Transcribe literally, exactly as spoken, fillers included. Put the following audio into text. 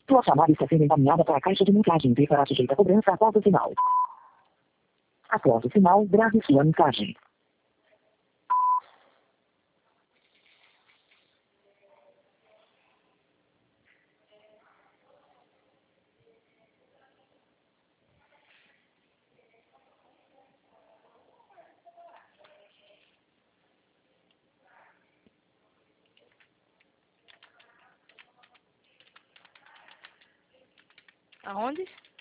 Sua chamada está sendo encaminhada para a caixa de mensagem e será sujeita a cobrança após o sinal. Após o sinal, grave sua mensagem. Aonde?